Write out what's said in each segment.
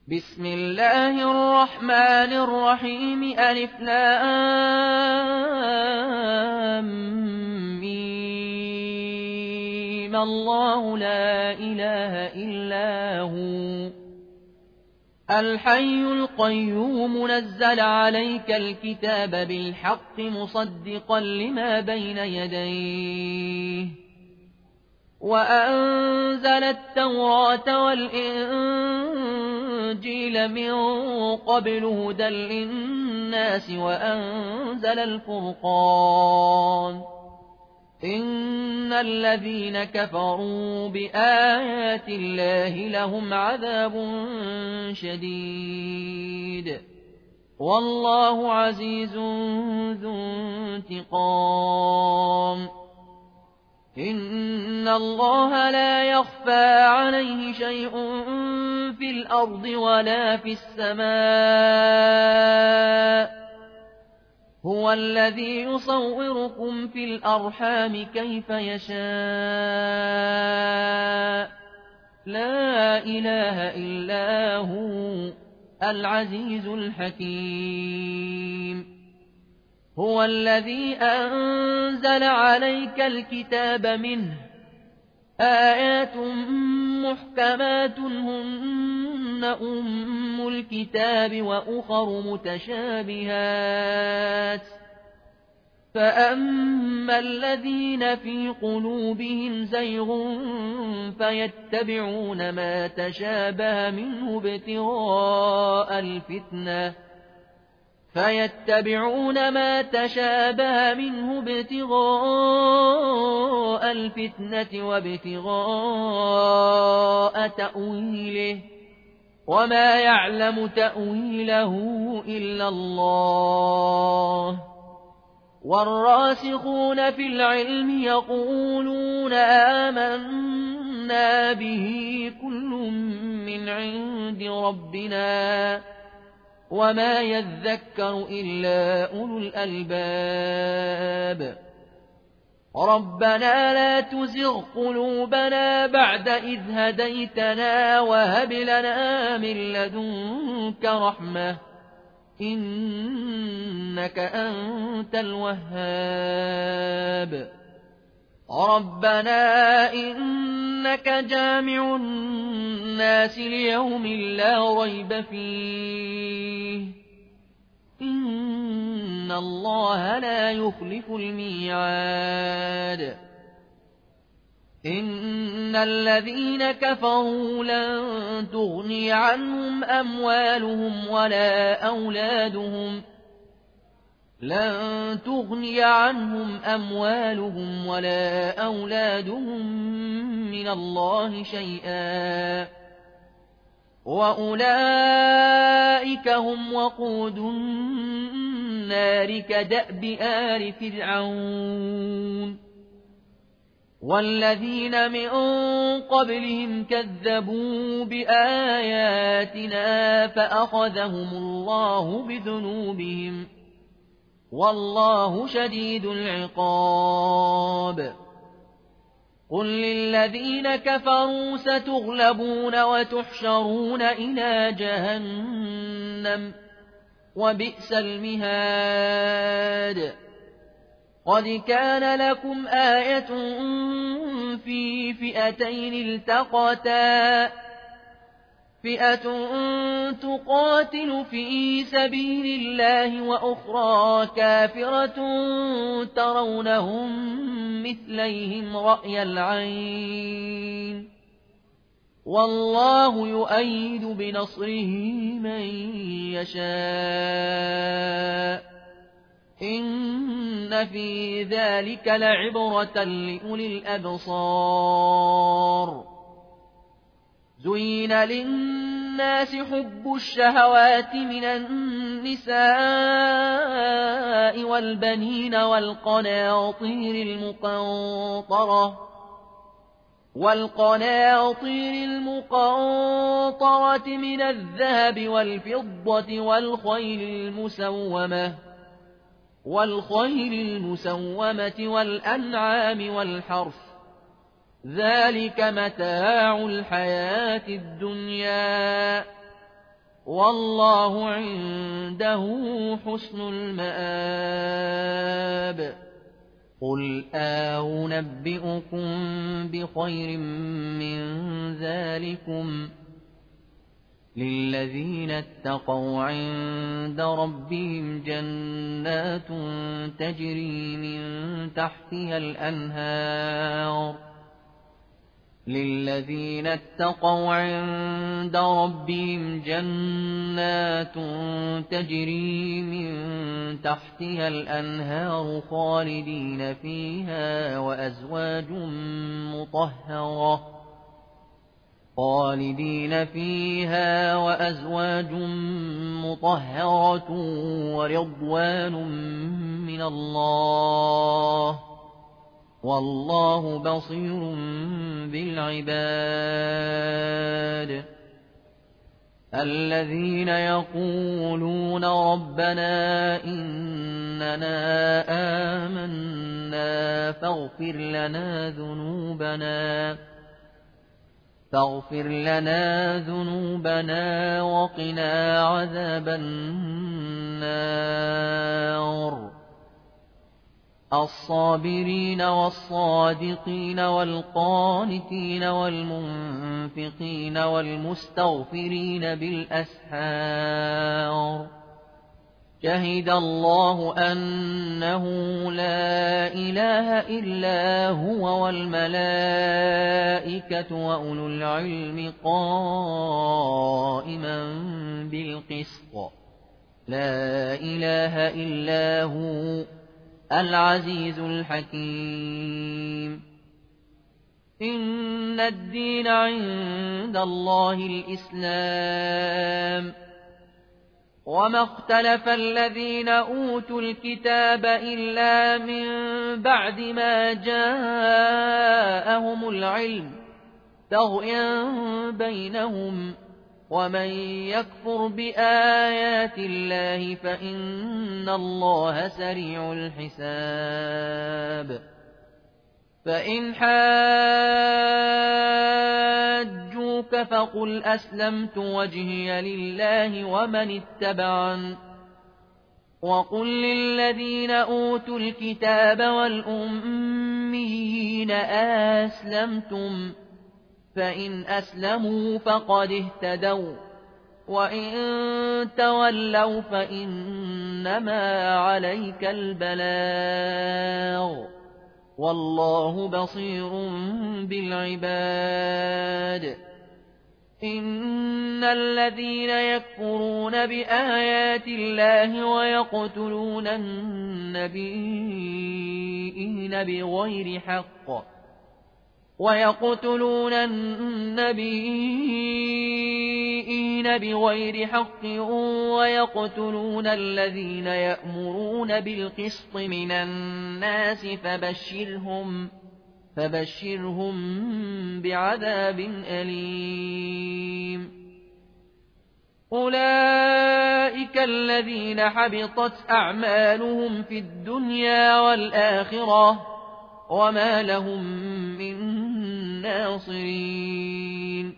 بسم الله الرحمن الرحيم ألف لام ميم الله لا إله إلا هو الحي القيوم نزل عليك الكتاب بالحق مصدقا لما بين يديه وأنزل التوراة والإنجيل من قبل هدى للناس وأنزل الفرقان إن الذين كفروا بآيات الله لهم عذاب شديد والله عزيز ذو انتقام إن الله لا يخفى عليه شيء في الأرض ولا في السماء هو الذي يصوركم في الأرحام كيف يشاء لا إله إلا هو العزيز الحكيم هو الذي أنزل عليك الكتاب منه آيات محكمات هن أم الكتاب وأخر متشابهات فأما الذين في قلوبهم زيغ فيتبعون ما تشابه منه ابتغاء الفتنة وابتغاء تأويله وما يعلم تأويله إلا الله والراسخون في العلم يقولون آمنا به كل من عند ربنا وما يذكر إلا أولو الألباب ربنا لا تزغ قلوبنا بعد إذ هديتنا وهب لنا من لدنك رحمة إنك أنت الوهاب ربنا إنك جامع الناس ليوم لا ريب فيه إن الله لا يخلف الميعاد إن الذين كفروا لن تغني عنهم أموالهم ولا أولادهم من الله شيئا وأولئك هم وقود النار كدأب آل فرعون والذين من قبلهم كذبوا بآياتنا فأخذهم الله بذنوبهم والله شديد العقاب قل للذين كفروا ستغلبون وتحشرون إلى جهنم وبئس المهاد قد كان لكم آية في فئتين التقتا فئة تقاتل في سبيل الله وأخرى كافرة ترونهم مثليهم رأي العين والله يؤيد بنصره من يشاء إن في ذلك لعبرة لأولي الأبصار زين للناس حب الشهوات من النساء والبنين والقناطير المقنطرة من الذهب والفضة والخيل المسومة والأنعام والحرث ذلك متاع الحياة الدنيا والله عنده حسن المآب. قل أنبئكم بخير من ذلكم للذين اتقوا عند ربهم جنات تجري من تحتها الأنهار للذين اتقوا عند ربهم جنات تجري من تحتها الأنهار خالدين فيها وأزواج مطهرة ورضوان من الله والله بصير بالعباد. الذين يقولون ربنا إننا آمنا فاغفر لنا ذنوبنا وقنا عذاب النار. الصابرين والصادقين والقانتين والمنفقين والمستغفرين بالأسحار. شهد الله أنه لا إله إلا هو والملائكة وأولو العلم قائما بالقسط. لا إله إلا هو العزيز الحكيم. إن الدين عند الله الإسلام وما اختلف الذين أوتوا الكتاب إلا من بعد ما جاءهم العلم بغيا بينهم ومن يكفر بآيات الله فإن الله سريع الحساب. فإن حاجوك فقل أسلمت وجهي لله ومن اتبعن وقل للذين أوتوا الكتاب والأميين أسلمتم فإن أسلموا فقد اهتدوا وإن تولوا فإنما عليك البلاغ والله بصير بالعباد. إن الذين يكفرون بآيات الله ويقتلون النبيين بغير حق ويقتلون الذين يأمرون بالقسط من الناس فبشرهم بعذاب أليم. أولئك الذين حبطت أعمالهم في الدنيا والآخرة وما لهم من ناصرين.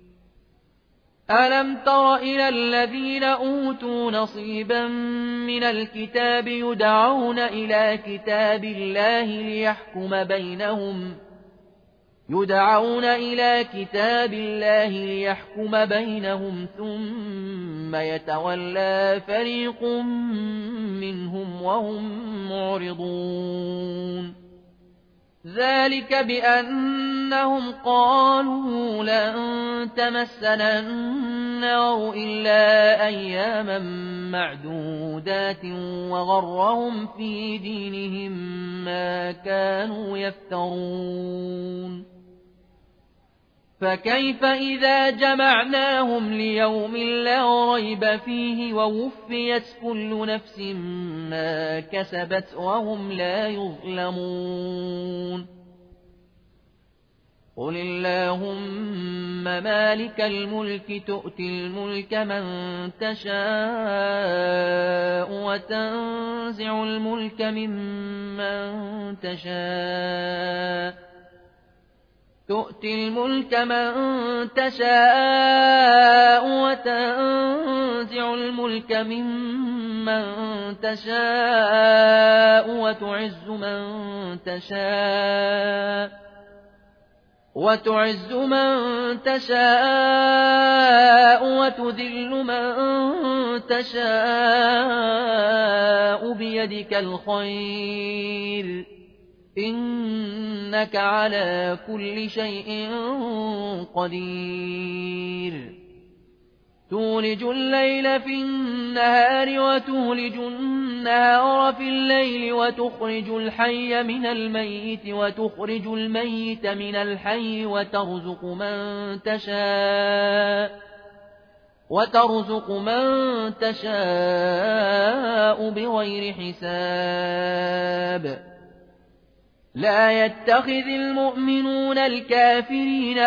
ألم تر إلى الذين أوتوا نصيبا من الكتاب يدعون إلى كتاب الله ليحكم بينهم ثم يتولى فريق منهم وهم معرضون. ذلك بأنهم قالوا لن تمسنا النار إلا أياما معدودات وغرهم في دينهم ما كانوا يفترون. فكيف إذا جمعناهم ليوم لا ريب فيه ووفيت كل نفس ما كسبت وهم لا يظلمون. قل اللهم مالك الملك تؤتي الملك من تشاء وتنزع الملك ممن تشاء تؤتي الملك من تشاء وتنزع الملك ممن تشاء وتعز من تشاء وتذل من تشاء بيدك الخير إنك على كل شيء قدير تولج الليل في النهار وتولج النهار في الليل وتخرج الحي من الميت وتخرج الميت من الحي وترزق من تشاء بغير حساب لا يتخذ المؤمنون الكافرين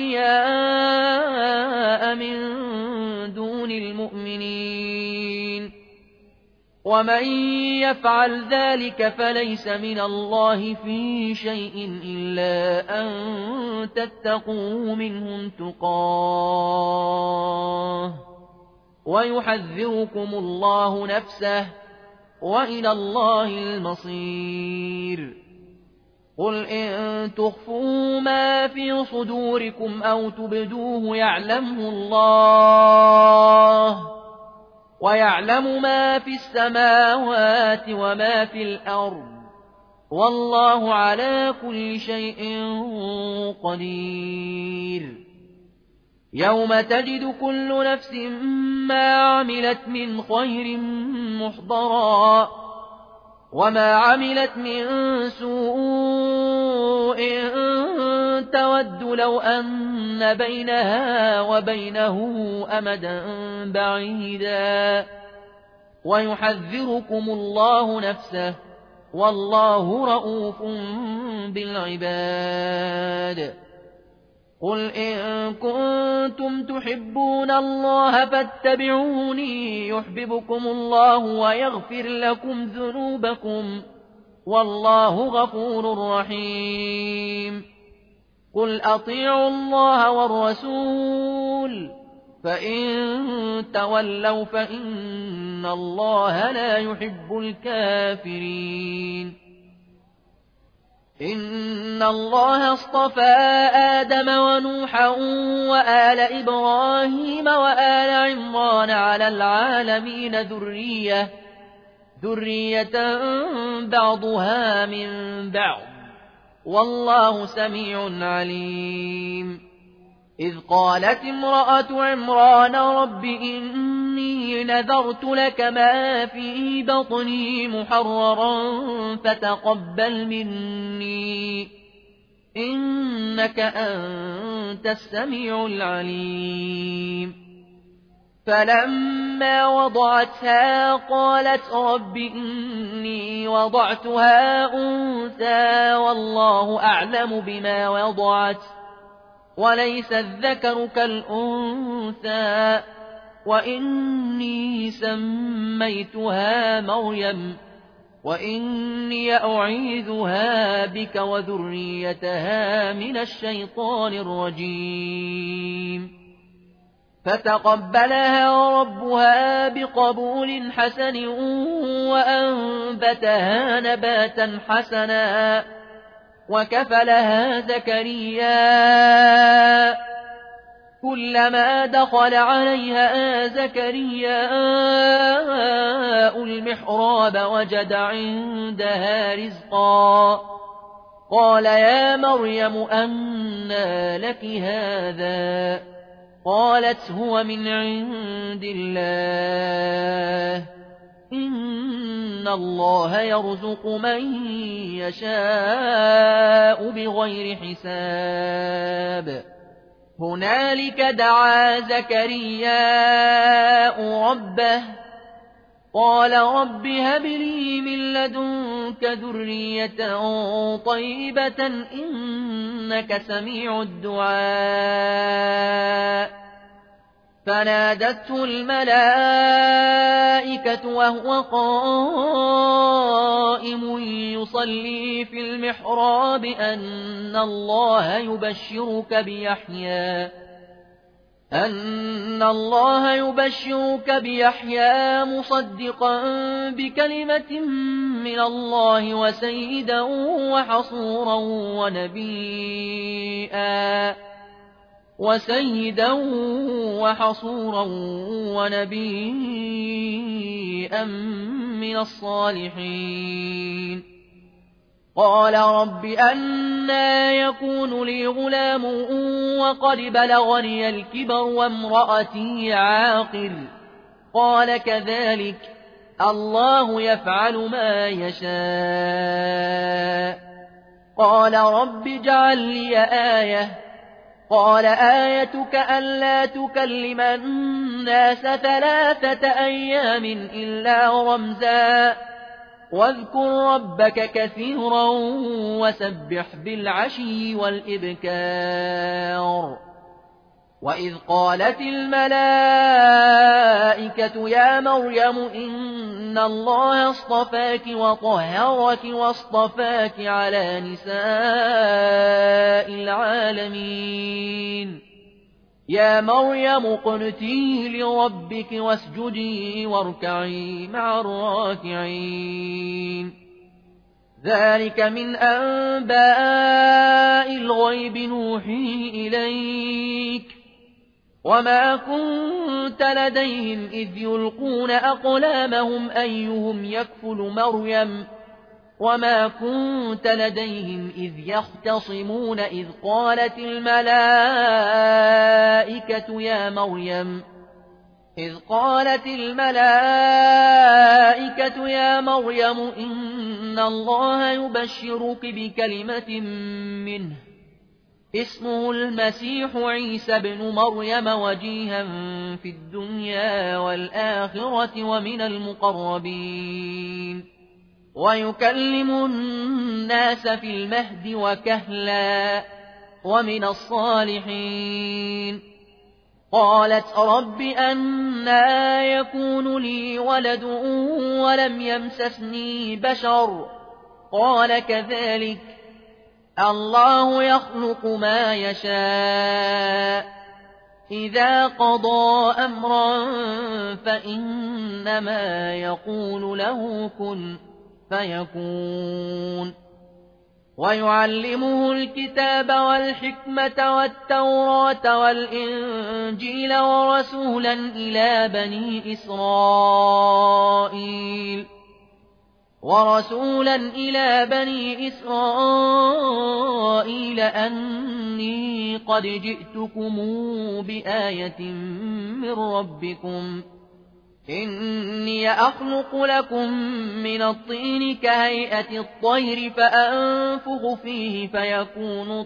أولياء من دون المؤمنين ومن يفعل ذلك فليس من الله في شيء إلا أن تتقوا منهم تقاه ويحذركم الله نفسه وإلى الله المصير قل إن تخفوا ما في صدوركم أو تبدوه يعلمه الله ويعلم ما في السماوات وما في الأرض والله على كل شيء قدير يوم تجد كل نفس ما عملت من خير محضرا وما عملت من سوء تود لو أن بينها وبينه أمدا بعيدا ويحذركم الله نفسه والله رءوف بالعباد قل إن كنتم تحبون الله فاتبعوني يحببكم الله ويغفر لكم ذنوبكم والله غفور رحيم قل أطيعوا الله والرسول فإن تولوا فإن الله لا يحب الكافرين إن الله اصطفى آدم ونوحا وآل إبراهيم وآل عمران على العالمين ذرية بعضها من بعض والله سميع عليم إذ قالت امرأة عمران رب إني نذرت لك ما في بطني محررا فتقبل مني إنك أنت السميع العليم فلما وضعتها قالت رب إني وضعتها أنثى والله أعلم بما وضعت وليس الذكر كالأنثى وإني سميتها مريم وإني أعيذها بك وذريتها من الشيطان الرجيم فتقبلها ربها بقبول حسن وأنبتها نباتا حسنا وكفلها زكريا كلما دخل عليها زكريا المحراب وجد عندها رزقا قال يا مريم أنى لك هذا قالت هو من عند الله إن الله يرزق من يشاء بغير حساب هنالك دعا زكريا ربه قال رب هب لي من لدنك ذرية طيبة إنك سميع الدعاء فنادته الملائكة وهو قائم يصلي في المحراب أن الله يبشرك بيحيى مصدقا بكلمة من الله وسيدا وحصورا ونبيا من الصالحين. قال رب أنى يكون لي غلام وقد بلغني الكبر وامرأتي عاقر؟ قال كذلك الله يفعل ما يشاء. قال رب اجعل لي آية. قال آيتك ألا تكلم الناس 3 أيام إلا رمزا واذكر ربك كثيرا وسبح بالعشي والإبكار. وإذ قالت الملائكة يا مريم إن الله اصطفاك وطهرك واصطفاك على نساء العالمين. يا مريم اقنتي لربك واسجدي واركعي مع الراكعين. ذلك من أنباء الغيب نوحيه إليك وما كنت لديهم إذ يلقون أقلامهم أيهم يكفل مريم وما كنت لديهم إذ يختصمون إذ قالت الملائكة يا مريم إن الله يبشرك بكلمة منه اسمه المسيح عيسى بن مريم وجيها في الدنيا والآخرة ومن المقربين ويكلم الناس في المهد وكهلا ومن الصالحين. قالت رب أنى يكون لي ولد ولم يمسسني بشر؟ قال كذلك الله يخلق ما يشاء إذا قضى أمرا فإنما يقول له كن فيكون. ويعلمه الكتاب والحكمة والتوراة والإنجيل ورسولا إلى بني إسرائيل أني قد جئتكم بآية من ربكم إني أخلق لكم من الطين كهيئة الطير فأنفخ فيه فيكون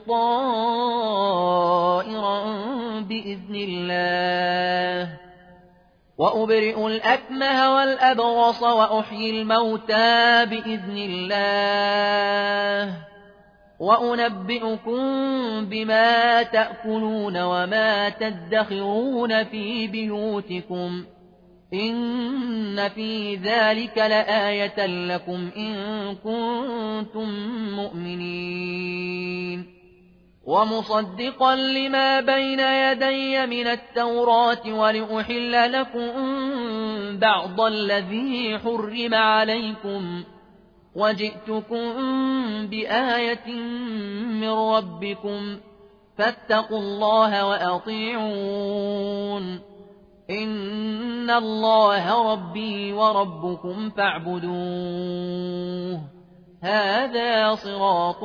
طائرا بإذن الله وأبرئ الأكمه والأبرص وأحيي الموتى بإذن الله وأنبئكم بما تأكلون وما تدخرون في بيوتكم إن في ذلك لآية لكم إن كنتم مؤمنين. ومصدقا لما بين يدي من التوراة ولأحل لكم بعض الذي حرم عليكم وجئتكم بآية من ربكم فاتقوا الله وأطيعون إن الله ربي وربكم فاعبدوه هذا صراط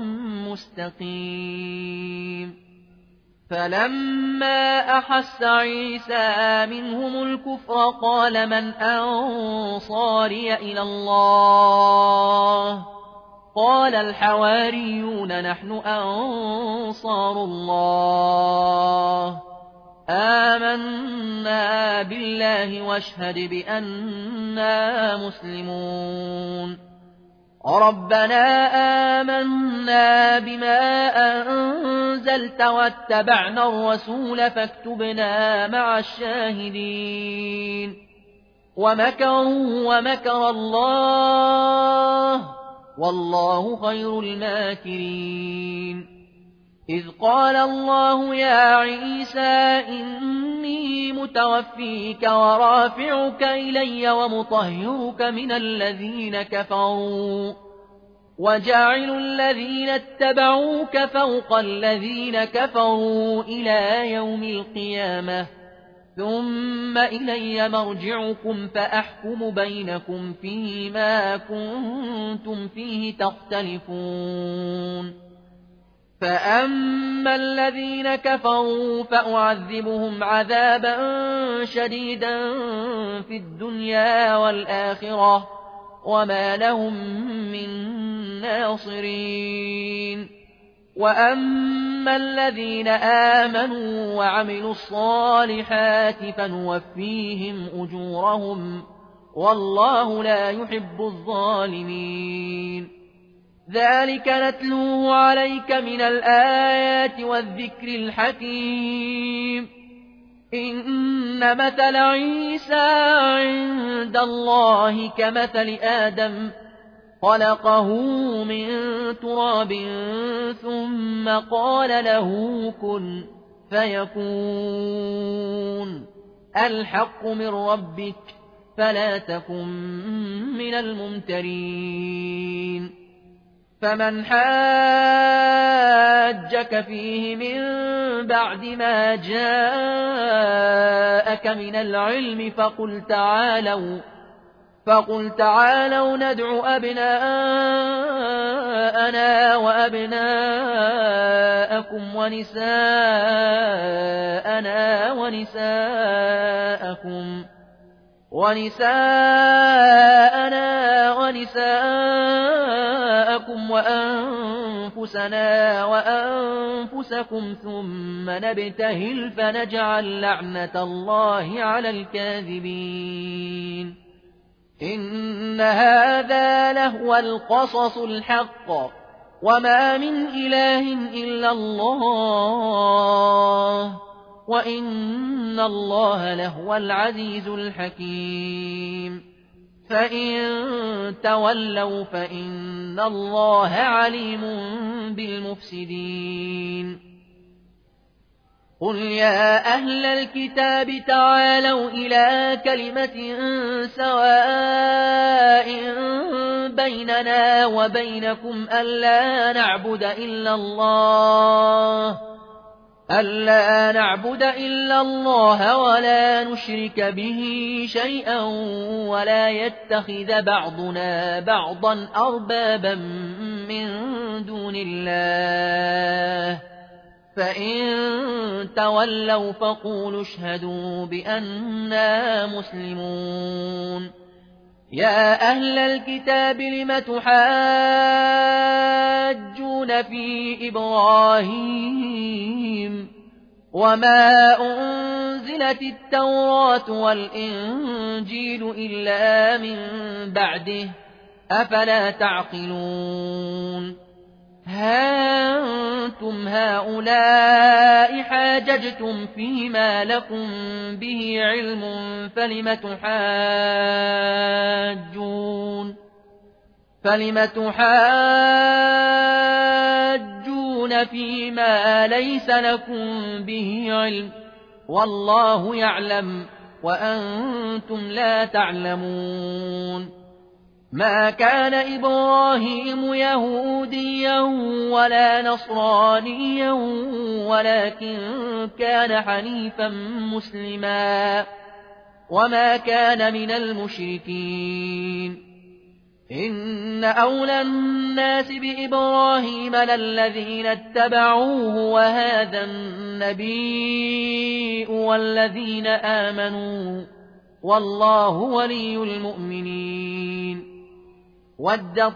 مستقيم. فلما أحس عيسى منهم الكفر قال من أنصاري إلى الله؟ قال الحواريون نحن أنصار الله آمنا بالله واشهد بأننا مسلمون. ربنا آمنا بما أنزلت واتبعنا الرسول فاكتبنا مع الشاهدين ومكروا ومكر الله والله خير الماكرين إذ قال الله يا عيسى إني متوفيك ورافعك إلي ومطهرك من الذين كفروا وجاعل الذين اتبعوك فوق الذين كفروا إلى يوم القيامة ثم إلي مرجعكم فأحكم بينكم فيما كنتم فيه تختلفون فأما الذين كفروا فأعذبهم عذابا شديدا في الدنيا والآخرة وما لهم من ناصرين وأما الذين آمنوا وعملوا الصالحات فنوفيهم أجورهم والله لا يحب الظالمين ذلك نتلوه عليك من الآيات والذكر الحكيم إن مثل عيسى عند الله كمثل آدم خلقه من تراب ثم قال له كن فيكون الحق من ربك فلا تكن من الممترين فمن حاجك فيه من بعد ما جاءك من العلم فقل تعالوا ندع أبناءنا وأبناءكم ونساءنا ونساءكم وأنفسنا وأنفسكم ثم نبتهل فنجعل لعنة الله على الكاذبين إن هذا لهو القصص الحق وما من إله إلا الله وإن الله لهو العزيز الحكيم فإن تولوا فإن الله عليم بالمفسدين قل يا أهل الكتاب تعالوا إلى كلمة سواء بيننا وبينكم ألا نعبد إلا الله ولا نشرك به شيئا ولا يتخذ بعضنا بعضا أربابا من دون الله فإن تولوا فقولوا اشهدوا بأننا مسلمون يا أهل الكتاب لم تحاجون في إبراهيم وما أنزلت التوراة والإنجيل إلا من بعده أفلا تعقلون ها أنتم هؤلاء حاججتم فيما لكم به علم فلم تحاجون فيما ليس لكم به علم والله يعلم وأنتم لا تعلمون ما كان إبراهيم يهوديا ولا نصرانيا ولكن كان حنيفا مسلما وما كان من المشركين إن أولى الناس بإبراهيم للذين اتبعوه وهذا النبي والذين آمنوا والله ولي المؤمنين ودت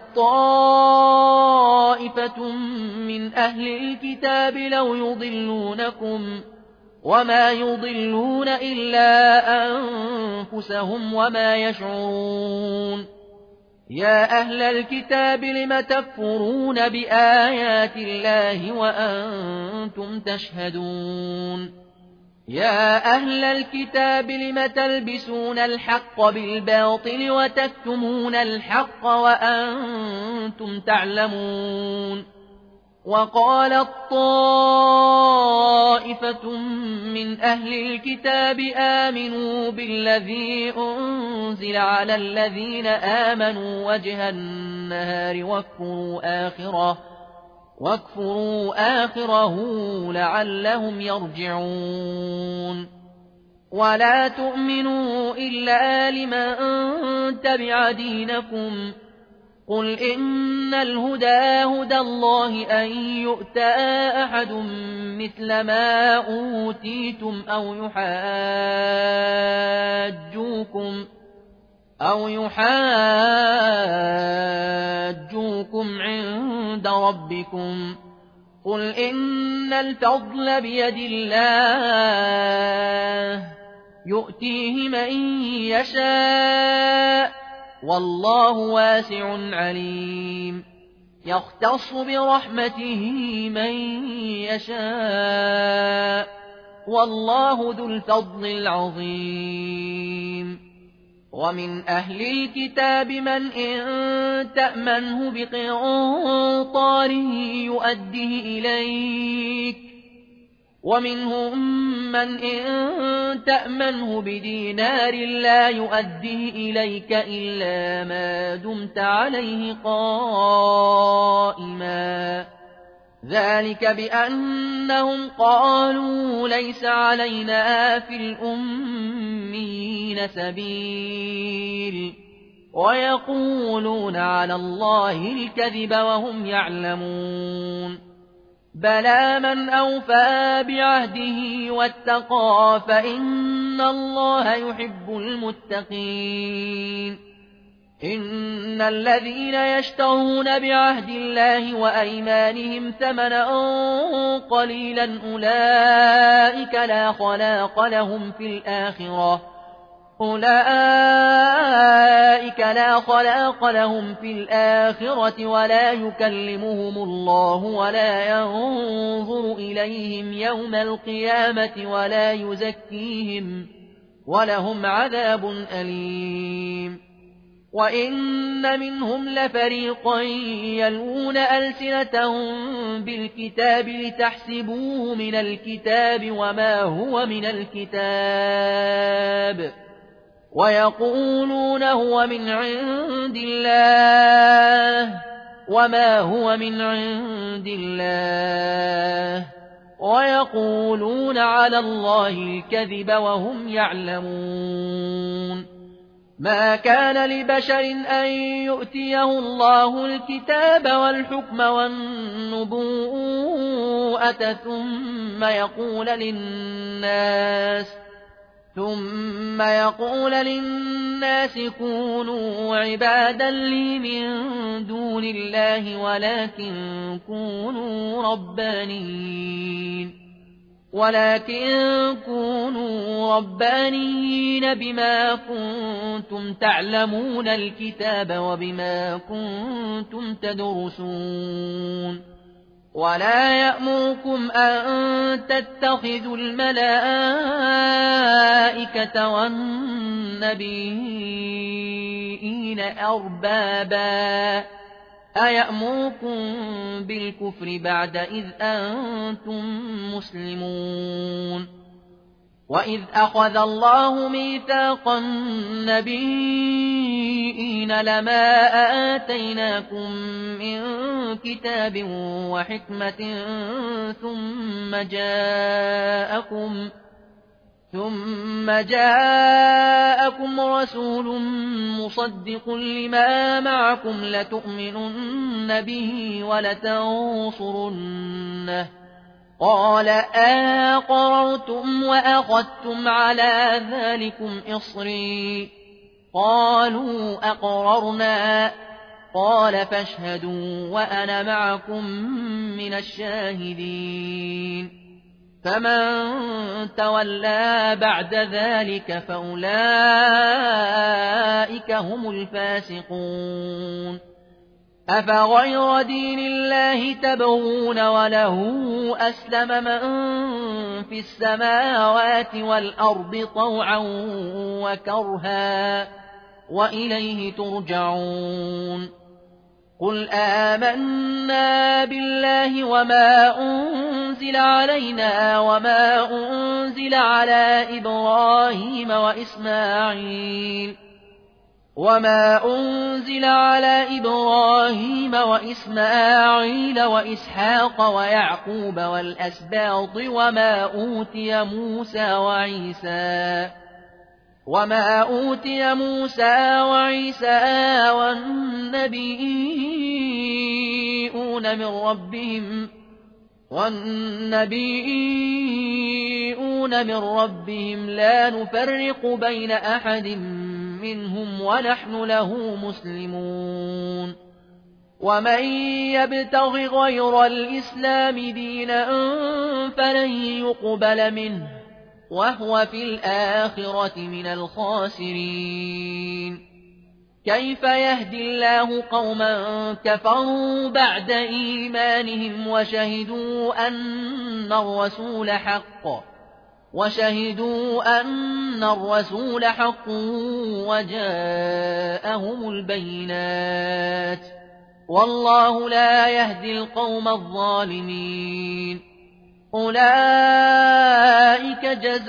طائفة من أهل الكتاب لو يضلونكم وما يضلون إلا أنفسهم وما يشعرون يا أهل الكتاب لم تكفرون بآيات الله وأنتم تشهدون يا أهل الكتاب لم تلبسون الحق بالباطل وتكتمون الحق وأنتم تعلمون وقالت طائفة من أهل الكتاب آمنوا بالذي أنزل على الذين آمنوا وجه النهار واكفروا آخره لعلهم يرجعون ولا تؤمنوا إلا لمن تبع دينكم قل إن الهدى هدى الله أن يؤتى أحد مثل ما أوتيتم أو يحاجوكم عند ربكم قل إن الفضل بيد الله يؤتيه من يشاء والله واسع عليم يختص برحمته من يشاء والله ذو الفضل العظيم ومن أهل الكتاب من إن تأمنه بقنطاره يؤده إليك ومنهم من إن تأمنه بدينار لا يؤده إليك إلا ما دمت عليه قائما ذلك بأنهم قالوا ليس علينا في الأمين سبيل ويقولون على الله الكذب وهم يعلمون بلى من أوفى بعهده واتقى فإن الله يحب المتقين إن الذين يشترون بعهد الله وأيمانهم ثمنا قليلا أولئك لا خلاق لهم في الآخرة ولا يكلمهم الله ولا ينظر إليهم يوم القيامة ولا يزكيهم ولهم عذاب أليم وإن منهم لفريقا يلوون ألسنتهم بالكتاب لتحسبوه من الكتاب وما هو من الكتاب ويقولون هو من عند الله وما هو من عند الله ويقولون على الله الكذب وهم يعلمون ما كان لبشر أن يؤتيه الله الكتاب والحكم والنبوءة ثم يقول للناس كونوا عبادا لي من دون الله ولكن كونوا ربانيين بما كنتم تعلمون الكتاب وبما كنتم تدرسون ولا يأمركم أن تتخذوا الملائكة والنبيين أربابا أيأمركم بالكفر بعد إذ أنتم مسلمون وإذ أخذ الله ميثاق النبيين لما آتيناكم من كتاب وحكمة ثم جاءكم رسول مصدق لما معكم لتؤمنن به ولتنصرنه قال أقررتم وأخذتم على ذلكم إصري قالوا أقررنا قال فاشهدوا وأنا معكم من الشاهدين فمن تولى بعد ذلك فأولئك هم الفاسقون أفغير دين الله تبغون وله أسلم من في السماوات والأرض طوعا وكرها وإليه ترجعون قل آمنا بالله وما أنزل علينا وما أنزل على إبراهيم وإسماعيل وإسحاق ويعقوب والأسباط وما أوتي موسى وعيسى والنبيون من ربهم لا نفرق بين أحد منهم ونحن له مسلمون ومن يبتغ غير الإسلام دينا فلن يقبل منه وهو في الآخرة من الخاسرين كيف يهدي الله قوما كفروا بعد إيمانهم وشهدوا أن الرسول حق وجاءهم البينات والله لا يهدي القوم الظالمين أولئك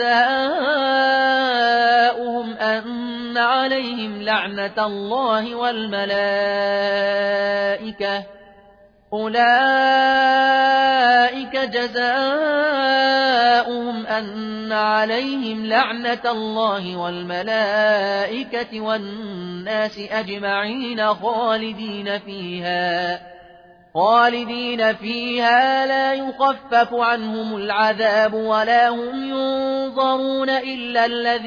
جزاؤهم أن عليهم لعنة الله والملائكة والناس أجمعين خالدين فيها لا يخفف عنهم العذاب ولا هم ينظرون إلا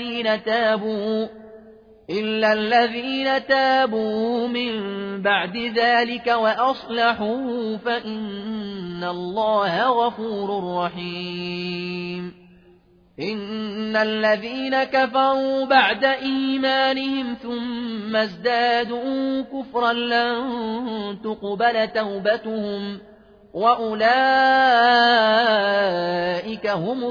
الذين تابوا من بعد ذلك وأصلحوا فإن الله غفور رحيم إن الذين كفروا بعد إيمانهم ثم ازدادوا كفرا لن تقبل توبتهم وأولئك هم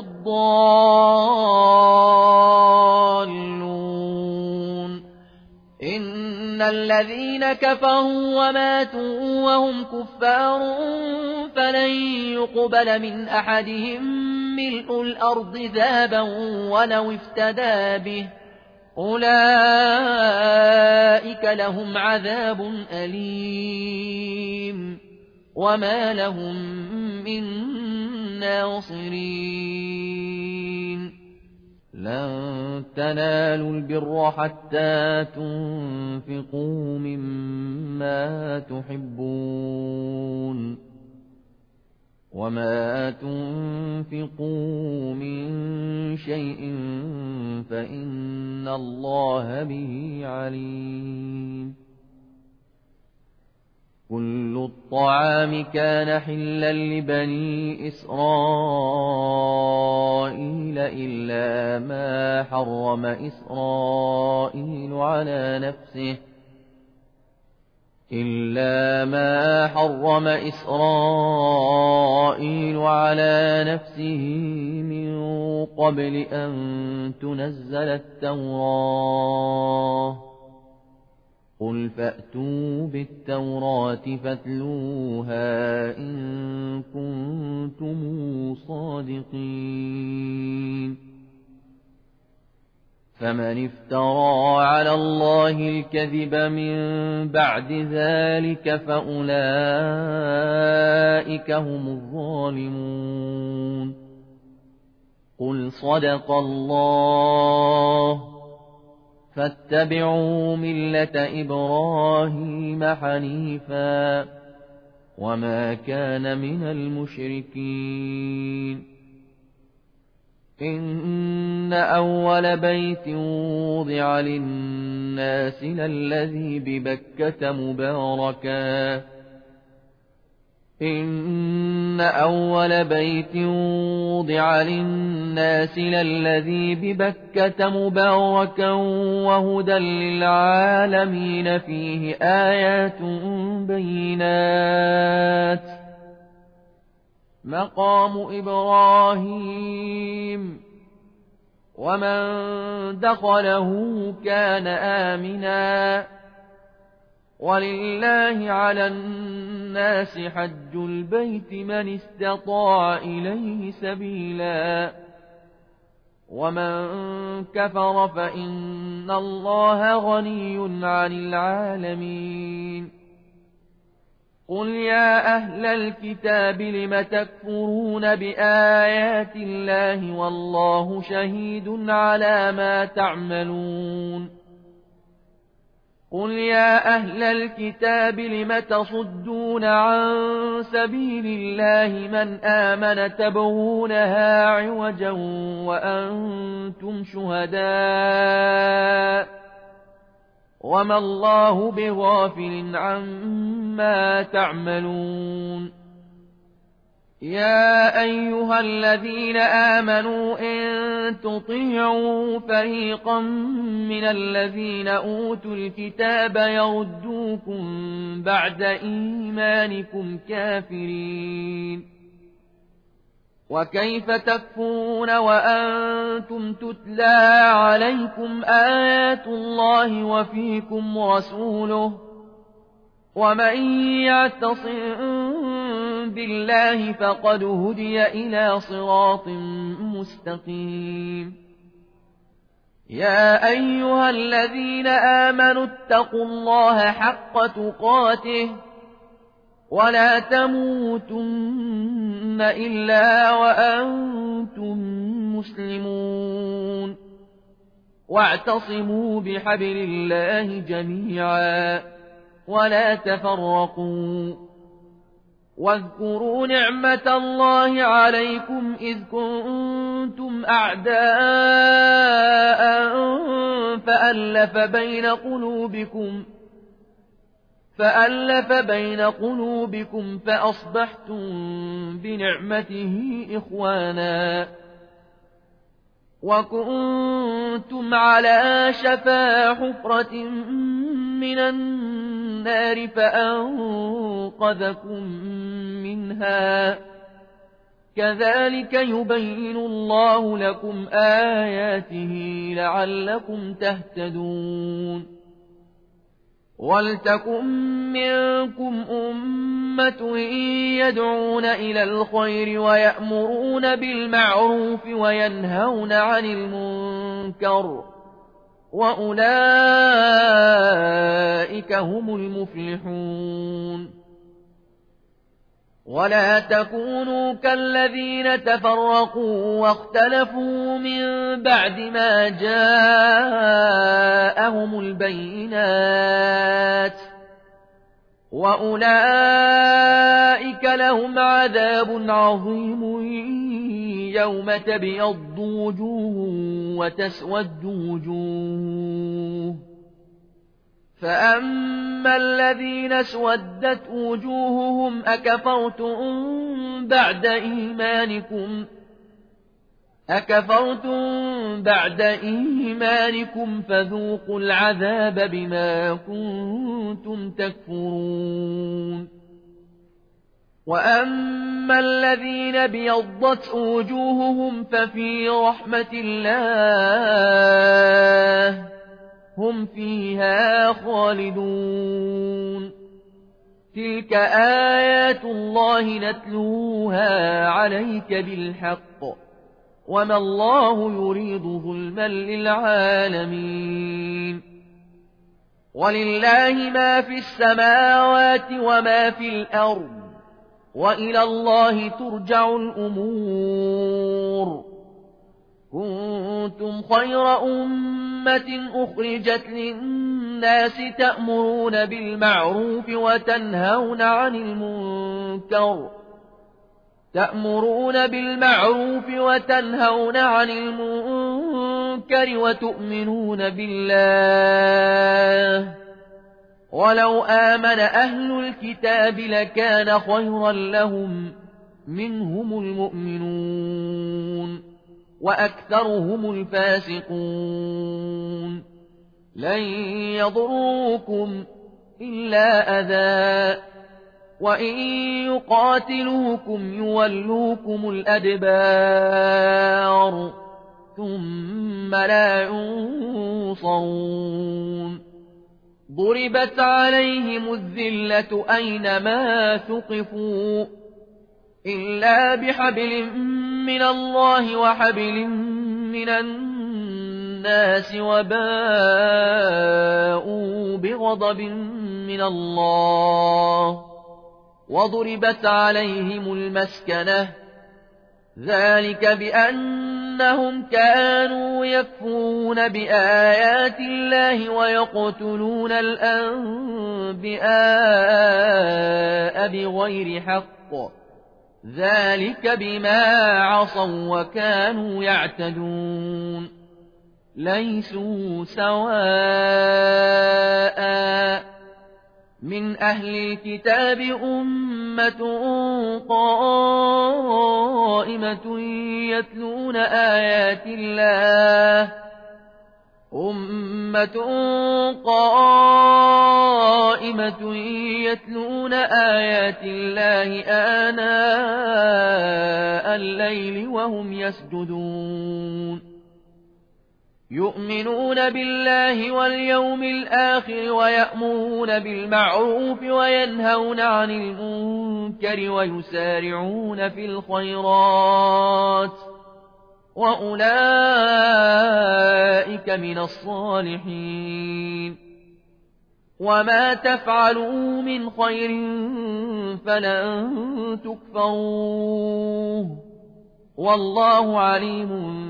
الضالون إن الذين كفروا وماتوا وهم كفار فلن يقبل من أحدهم ملء الأرض ذهبا ولو افتدى به أولئك لهم عذاب أليم وما لهم من ناصرين لن تنالوا البر حتى تنفقوا مما تحبون وما تنفقوا من شيء فإن الله به عليم كل الطعام كان حلا لبني إسرائيل إلا ما حرم إسرائيل على نفسه من قبل أن تنزل التوراة قل فأتوا بالتوراة فاتلوها إن كنتم صادقين فمن افترى على الله الكذب من بعد ذلك فأولئك هم الظالمون قل صدق الله فاتبعوا ملة إبراهيم حنيفا وما كان من المشركين إن أول بيت وضع للناس للذي ببكة مباركا إن أول بيت وضع للناس للذي ببكة مباركا وهدى للعالمين فيه آيات بينات مقام إبراهيم ومن دخله كان آمنا ولله على الناس حج البيت من استطاع إليه سبيلا ومن كفر فإن الله غني عن العالمين قل يا أهل الكتاب لم تكفرون بآيات الله والله شهيد على ما تعملون قل يا أهل الكتاب لم تصدون عن سبيل الله من آمن تبغونها عوجا وأنتم شهداء وما الله بغافل عما تعملون يا أيها الذين آمنوا إن تطيعوا فريقا من الذين أوتوا الكتاب يردوكم بعد إيمانكم كافرين وكيف تكفرون وأنتم تتلى عليكم آيات الله وفيكم رسوله ومن يعتصم بالله فقد هدي إلى صراط مستقيم يا أيها الذين آمنوا اتقوا الله حق تقاته ولا تموتن إلا وأنتم مسلمون واعتصموا بحبل الله جميعا ولا تفرقوا واذكروا نعمة الله عليكم إذ كنتم أعداء فألف بين قلوبكم فأصبحتم بنعمته إخوانا وكنتم على شفا حفرة من النار فأنقذكم منها كذلك يبين الله لكم آياته لعلكم تهتدون ولتكن منكم أمة يدعون إلى الخير ويأمرون بالمعروف وينهون عن المنكر وأولئك هم المفلحون ولا تكونوا كالذين تفرقوا واختلفوا من بعد ما جاءهم البينات وأولئك لهم عذاب عظيم يوم تبيض وجوه وتسود وجوه فأما الذين اسودت وجوههم أكفرتم بعد إيمانكم فذوقوا العذاب بما كنتم تكفرون وأما الذين بيضت وجوههم ففي رحمة الله هم فيها خالدون تلك آيات الله نتلوها عليك بالحق وما الله يريد ظلما للعالمين ولله ما في السماوات وما في الأرض وإلى الله ترجع الأمور كنتم خير أمة أخرجت للناس تأمرون بالمعروف وتنهون عن المنكر وتؤمنون بالله ولو آمن أهل الكتاب لكان خيرا لهم منهم المؤمنون وأكثرهم الفاسقون لن يضروكم إلا أذى وإن يقاتلوكم يولوكم الأدبار ثم لا ينصرون ضربت عليهم الذلة أينما ثقفوا إلا بحبل من الله وحبل من الناس وباءوا بغضب من الله وضربت عليهم المسكنة ذلك بأنهم كانوا يكفرون بآيات الله ويقتلون الأنبياء بغير حق ذلك بما عصوا وكانوا يعتدون ليسوا سواء من أهل الكتاب أمة قائمة يتلون آيات الله آناء الليل وهم يسجدون يؤمنون بالله واليوم الآخر ويأمرون بالمعروف وينهون عن المنكر ويسارعون في الخيرات وأولئك من الصالحين وما تفعلوا من خير فلن تكفروه والله عليم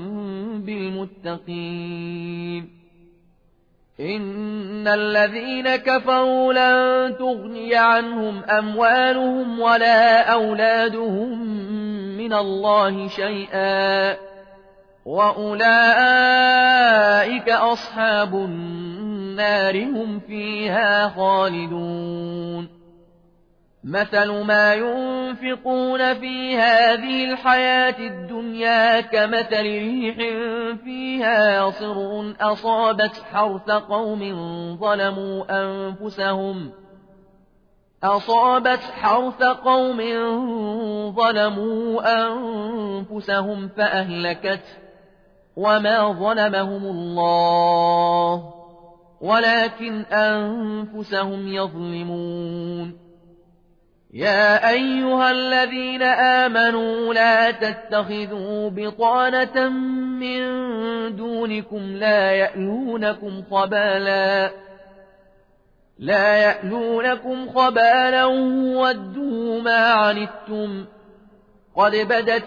بالمتقين إن الذين كفروا لن تغني عنهم أموالهم ولا أولادهم من الله شيئا وأولئك أصحاب النار هم فيها خالدون مثل ما ينفقون في هذه الحياة الدنيا كمثل ريح فيها صر أصابت حرث قوم ظلموا أنفسهم فأهلكت وما ظلمهم الله ولكن أنفسهم يظلمون يا أيها الذين آمنوا لا تتخذوا بطانة من دونكم لا يألونكم خبالا ودوا ما عنتم قد بدت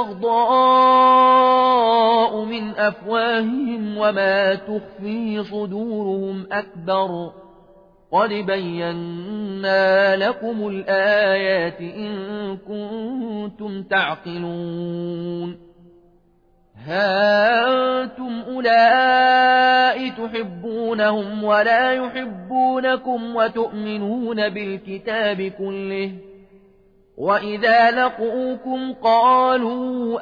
البغضاء من أفواههم وما تخفي صدورهم أكبر قد بينا لكم الآيات إن كنتم تعقلون ها أنتم أولئك تحبونهم ولا يحبونكم وتؤمنون بالكتاب كله وإذا لقوكم قالوا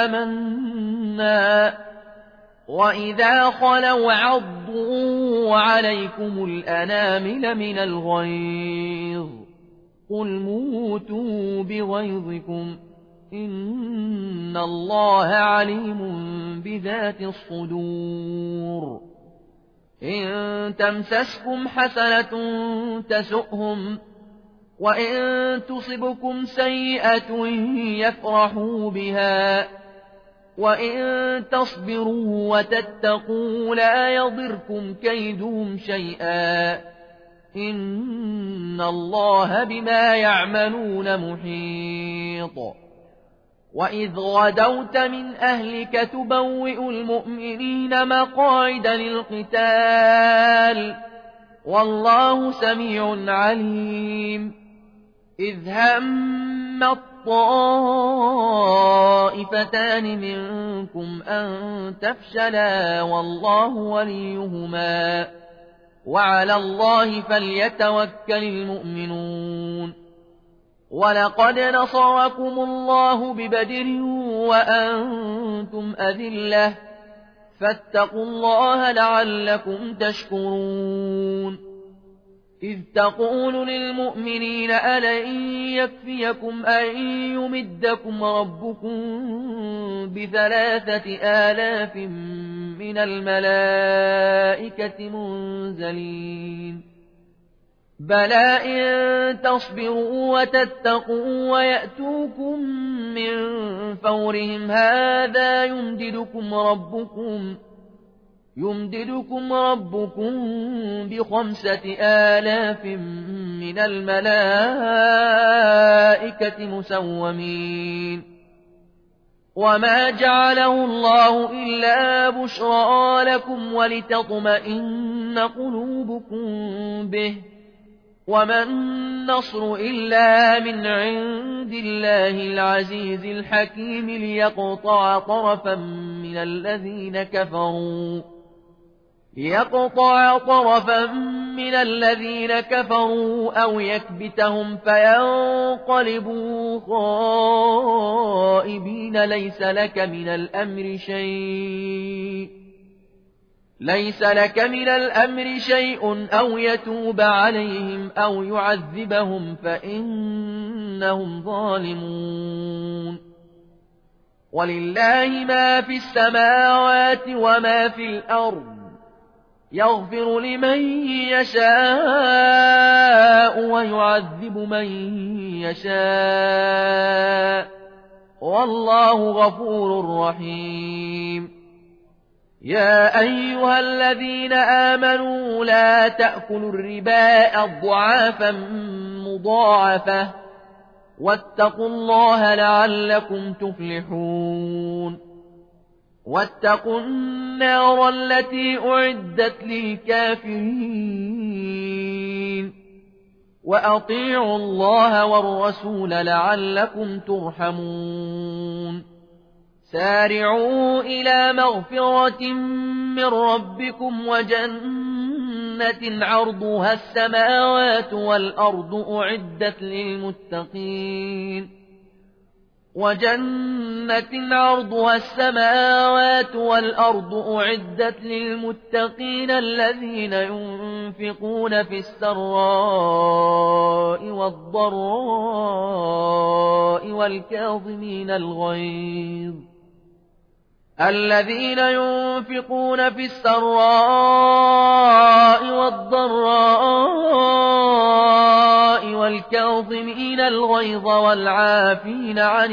آمنا وإذا خلوا عضوا عليكم الأنامل من الغيظ قل موتوا بغيظكم إن الله عليم بذات الصدور إن تمسسكم حسنة تسؤهم وإن تصبكم سيئة يفرحوا بها وإن تصبروا وتتقوا لا يضركم كيدهم شيئا إن الله بما يعملون محيط وإذ غدوت من أهلك تبوئ المؤمنين مقاعد للقتال والله سميع عليم إذ هم الطائفتان منكم أن تفشلا والله وليهما وعلى الله فليتوكل المؤمنون ولقد نصركم الله ببدر وأنتم أذلة فاتقوا الله لعلكم تشكرون إذ تقول للمؤمنين ألن يكفيكم أن يمدكم ربكم ب3,000 من الملائكة منزلين بلى إن تصبروا وتتقوا ويأتوكم من فورهم هذا يمددكم ربكم ب5,000 من الملائكة مسومين وما جعله الله إلا بشرى لكم ولتطمئن قلوبكم به وما النصر إلا من عند الله العزيز الحكيم ليقطع طرفا من الذين كفروا أو يكبتهم فينقلبوا خائبين ليس لك من الأمر شيء أو يتوب عليهم أو يعذبهم فإنهم ظالمون ولله ما في السماوات وما في الأرض يغفر لمن يشاء ويعذب من يشاء والله غفور رحيم يا أيها الذين آمنوا لا تأكلوا الربا أضعافا مضاعفة واتقوا الله لعلكم تفلحون واتقوا النار التي أعدت للكافرين وأطيعوا الله والرسول لعلكم ترحمون سارعوا إلى مغفرة من ربكم وجنة عرضها السماوات والأرض أعدت للمتقين الذين ينفقون في السراء والضراء والكاظمين الغيظ والعافين عن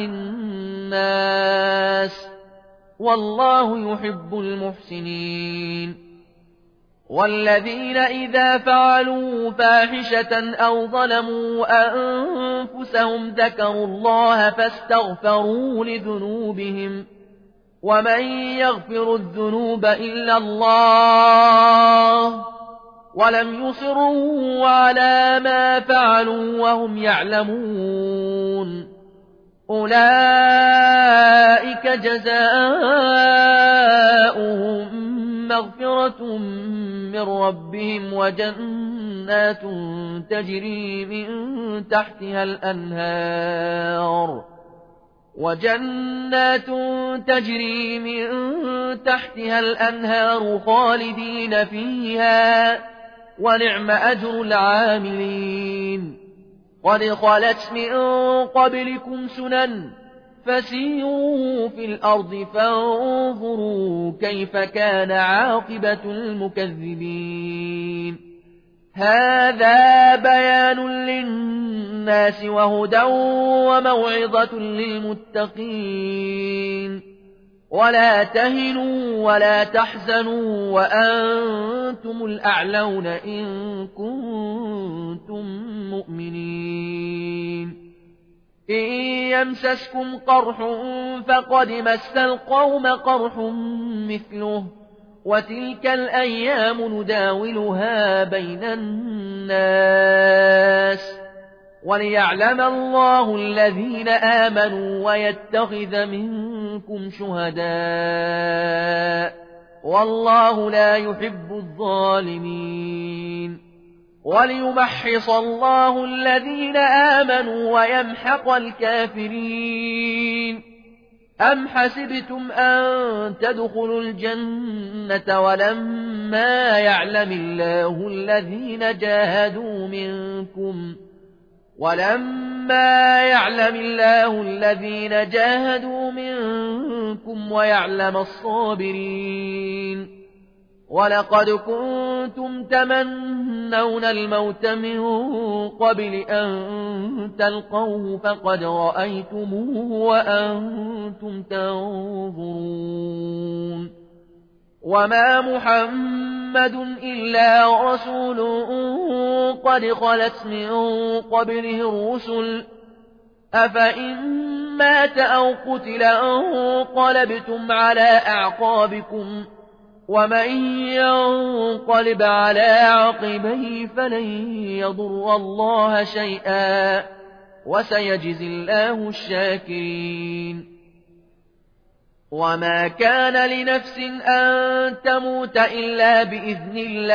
الناس والله يحب المحسنين والذين إذا فعلوا فاحشة أو ظلموا أنفسهم ذكروا الله فاستغفروا لذنوبهم ومن يغفر الذنوب إلا الله ولم يصروا على ما فعلوا وهم يعلمون أولئك جزاؤهم مغفرة من ربهم وجنات تجري من تحتها الأنهار خالدين فيها ونعم أجر العاملين قد خلت من قبلكم سنن فسيروا في الأرض فانظروا كيف كان عاقبة المكذبين هذا بيان للناس وهدى وموعظة للمتقين ولا تهنوا ولا تحزنوا وأنتم الأعلون إن كنتم مؤمنين إن يمسسكم قرح فقد مس القوم قرح مثله وتلك الأيام نداولها بين الناس وليعلم الله الذين آمنوا ويتخذ منكم شهداء والله لا يحب الظالمين وليمحص الله الذين آمنوا ويمحق الكافرين أم حسبتم أن تدخلوا الجنة ولما يعلم الله الذين جاهدوا منكم ويعلم الصابرين ولقد كنتم تمنون الموت من قبل أن تلقوه فقد رأيتموه وأنتم تنظرون وما محمد إلا رسول قد خلت من قبله الرسل أفإن مات أو قتل انقلبتم على أعقابكم ومن ينقلب على عقبيه فلن يضر الله شيئا وسيجزي الله الشاكرين وما كان لنفس أن تموت إلا بإذن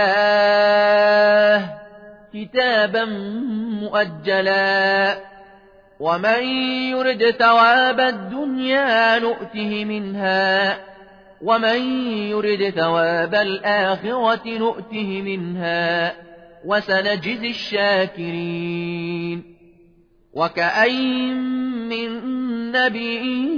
الله كتابا مؤجلا ومن يرد ثواب الدنيا نؤته منها ومن يرد ثواب الآخرة نؤته منها وسنجزي الشاكرين وكأين من نبي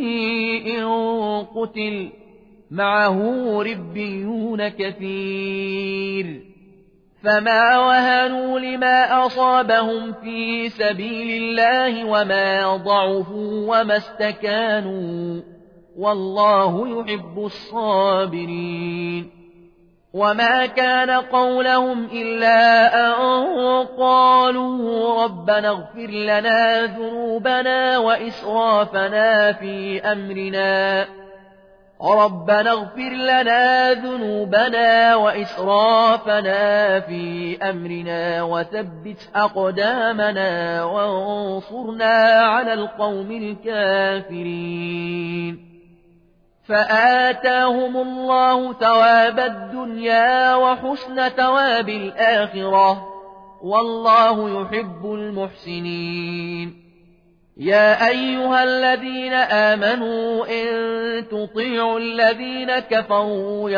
قتل معه ربيون كثير فما وهنوا لما أصابهم في سبيل الله وما ضعفوا وما استكانوا والله يحب الصابرين وما كان قولهم إلا أن قالوا ربنا اغفر لنا ذنوبنا وإسرافنا في أمرنا وثبت أقدامنا وانصرنا على القوم الكافرين فآتاهم الله ثواب الدنيا وحسن ثواب الآخرة والله يحب المحسنين يا أيها الذين آمنوا إن تطيعوا الذين كفروا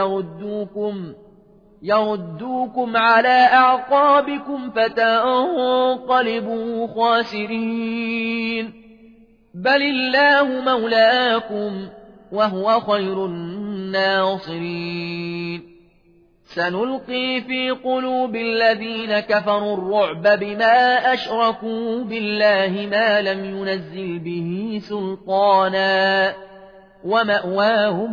يردوكم على أعقابكم فتنقلبوا خاسرين بل الله مولاكم وهو خير الناصرين سنلقي في قلوب الذين كفروا الرعب بما أشركوا بالله ما لم ينزل به سلطانا ومأواهم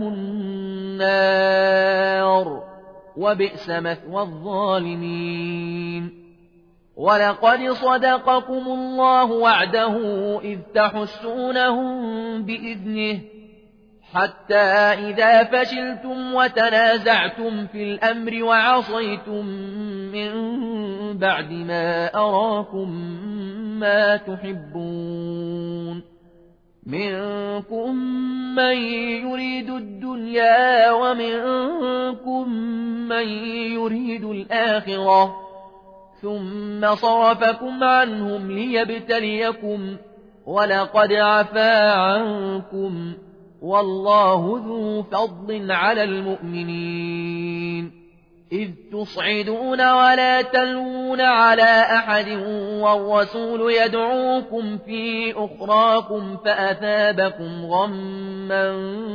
النار وبئس مثوى الظالمين ولقد صدقكم الله وعده إذ تحسونهم بإذنه حتى إذا فشلتم وتنازعتم في الأمر وعصيتم من بعد ما أراكم ما تحبون منكم من يريد الدنيا ومنكم من يريد الآخرة ثم صرفكم عنهم ليبتليكم ولقد عفا عنكم والله ذو فضل على المؤمنين إذ تصعدون ولا تلوون على أحد والرسول يدعوكم في أخراكم فأثابكم غما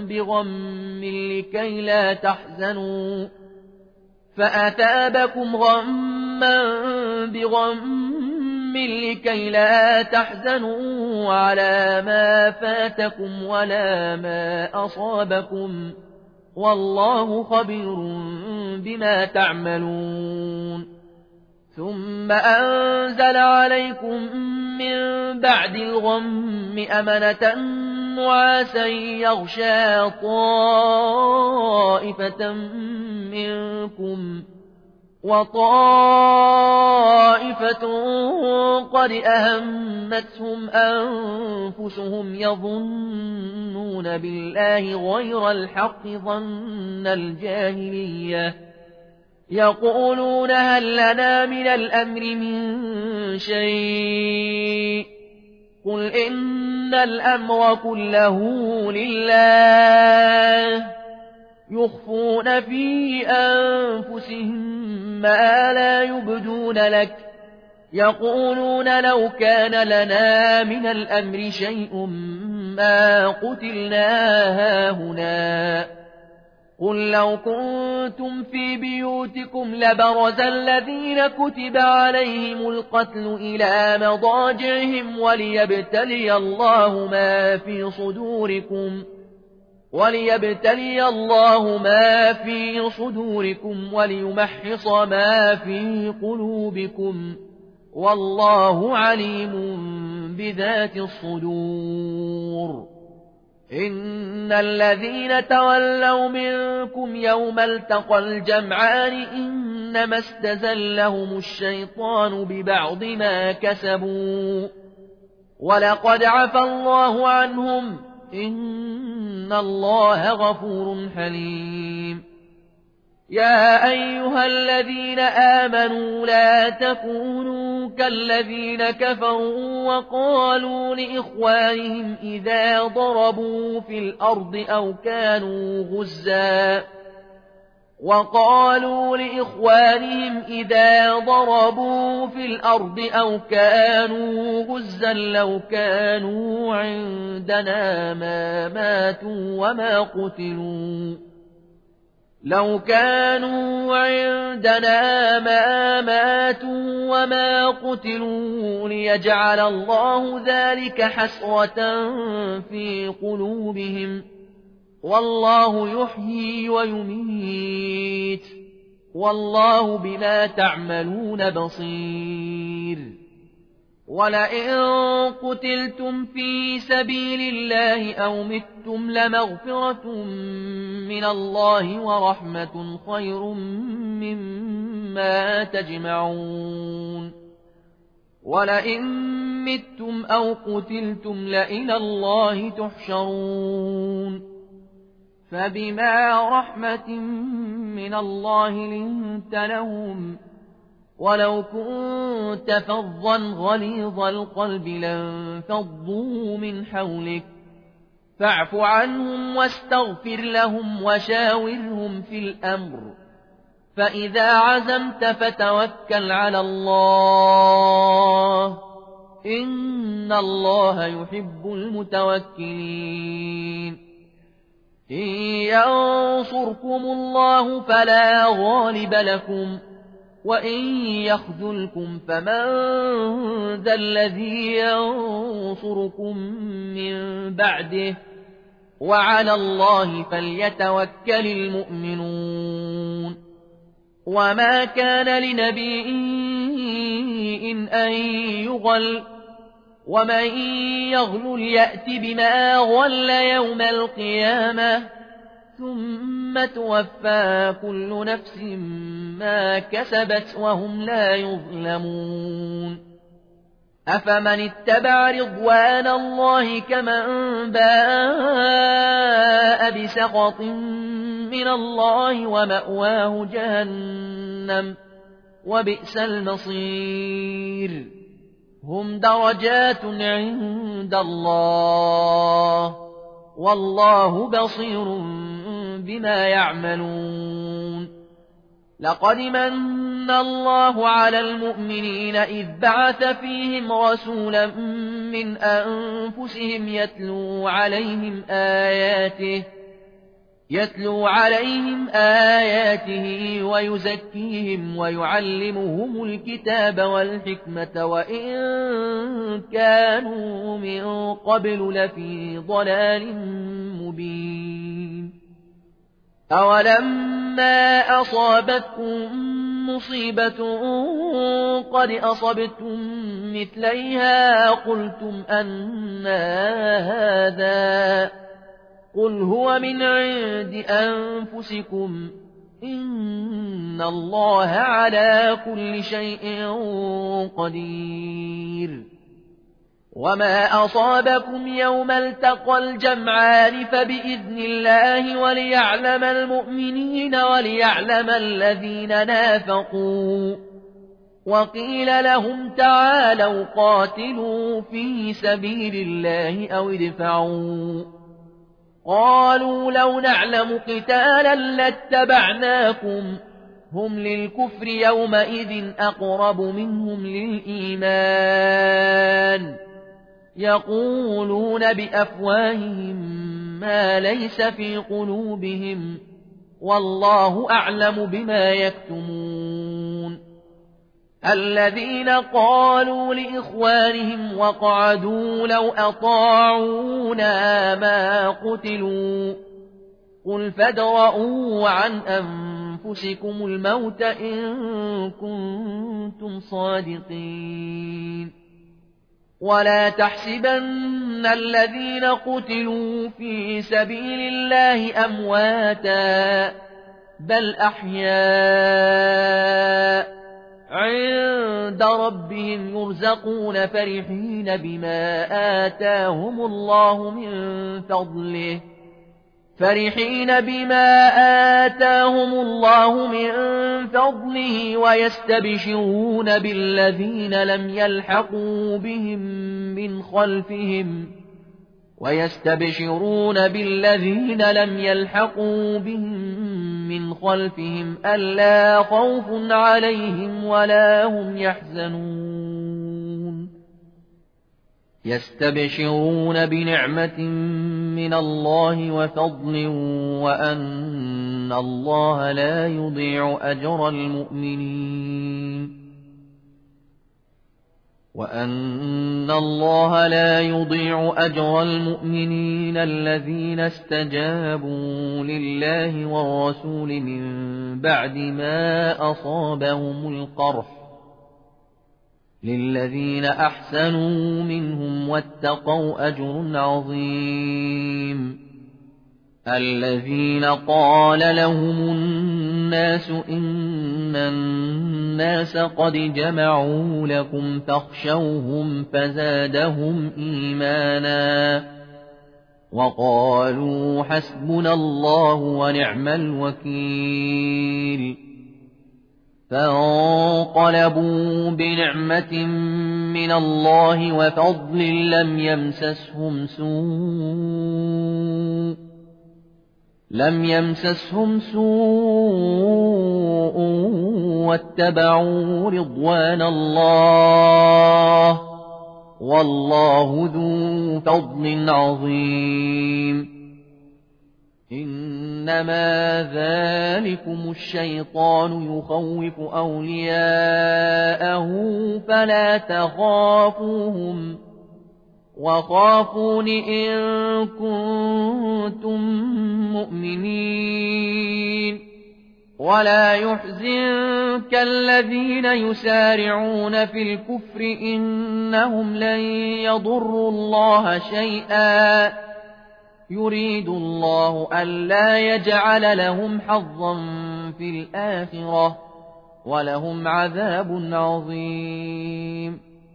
بغم لكي لا تحزنوا على ما فاتكم ولا ما أصابكم والله خبير بما تعملون ثم أنزل عليكم من بعد الغم أمنة نعاسا يغشى طائفة منكم وطائفة قد أهمتهم أنفسهم يظنون بالله غير الحق ظن الجاهلية يقولون هل لنا من الأمر من شيء قل إن الأمر كله لله يخفون في أنفسهم ما لا يبدون لك يقولون لو كان لنا من الأمر شيء ما قتلنا هاهنا قل لو كنتم في بيوتكم لبرز الذين كتب عليهم القتل إلى مضاجعهم وليبتلي الله ما في صدوركم وليمحص ما في قلوبكم والله عليم بذات الصدور إن الذين تولوا منكم يوم التقى الجمعان إنما استزلهم الشيطان ببعض ما كسبوا ولقد عفى الله عنهم إن الله غفور حليم يا أيها الذين آمنوا لا تكونوا كالذين كفروا وقالوا لإخوانهم إذا ضربوا في الأرض أو كانوا غزا لو كانوا عندنا ما ماتوا وما قتلوا ليجعل الله ذلك حسرة في قلوبهم والله يحيي ويميت والله بما تعملون بصير ولئن قتلتم في سبيل الله أو متم لمغفرة من الله ورحمة خير مما تجمعون ولئن متم أو قتلتم لإلى الله تحشرون فبما رحمة من الله لنت لهم ولو كنت فظا غليظ القلب لانفضوا من حولك فاعف عنهم واستغفر لهم وشاورهم في الأمر فإذا عزمت فتوكل على الله إن الله يحب المتوكلين إن ينصركم الله فلا غالب لكم وإن يخذلكم فمن ذا الذي ينصركم من بعده وعلى الله فليتوكل المؤمنون وما كان لنبي أن يغل ومن يغل يأت بما غل يوم القيامة ثم توفى كل نفس ما كسبت وهم لا يظلمون أفمن اتبع رضوان الله كمن باء بسخط من الله ومأواه جهنم وبئس المصير هم درجات عند الله والله بصير بما يعملون لقد من الله على المؤمنين إذ بعث فيهم رسولا من أنفسهم يتلو عليهم آياته ويزكيهم ويعلمهم الكتاب والحكمة وإن كانوا من قبل لفي ضلال مبين أولما أصابتكم مصيبة قد أصبتم مثليها قلتم أنى هذا قل هو من عند أنفسكم إن الله على كل شيء قدير وما أصابكم يوم التقى الجمعان فبإذن الله وليعلم المؤمنين وليعلم الذين نافقوا وقيل لهم تعالوا قاتلوا في سبيل الله أو ادفعوا قالوا لو نعلم قتالا لاتبعناكم هم للكفر يومئذ أقرب منهم للإيمان يقولون بأفواههم ما ليس في قلوبهم والله أعلم بما يكتمون الذين قالوا لإخوانهم وقعدوا لو أطاعونا ما قتلوا قل فادرءوا عن أنفسكم الموت إن كنتم صادقين ولا تحسبن الذين قتلوا في سبيل الله أمواتا بل أحياء عند ربهم يرزقون فرحين بما آتاهم الله من فضله ويستبشرون بالذين لم يلحقوا بهم من خلفهم ألا خوف عليهم ولا هم يحزنون يستبشرون بنعمة من الله وفضل وأن الله لا يضيع أجر المؤمنين الذين استجابوا لله والرسول من بعد ما أصابهم القرح للذين أحسنوا منهم واتقوا أجر عظيم الذين قال لهم الناس إن الناس قد جمعوا لكم فاخشوهم فزادهم إيمانا وقالوا حسبنا الله ونعم الوكيل فانقلبوا بنعمة من الله وفضل لم يمسسهم سوء واتبعوا رضوان الله والله ذو فضل عظيم إنما ذلكم الشيطان يخوف أولياءه فلا تخافوهم وخافون إن كنتم مؤمنين ولا يحزنك الذين يسارعون في الكفر إنهم لن يضروا الله شيئا يريد الله ألا يجعل لهم حظا في الآخرة ولهم عذاب عظيم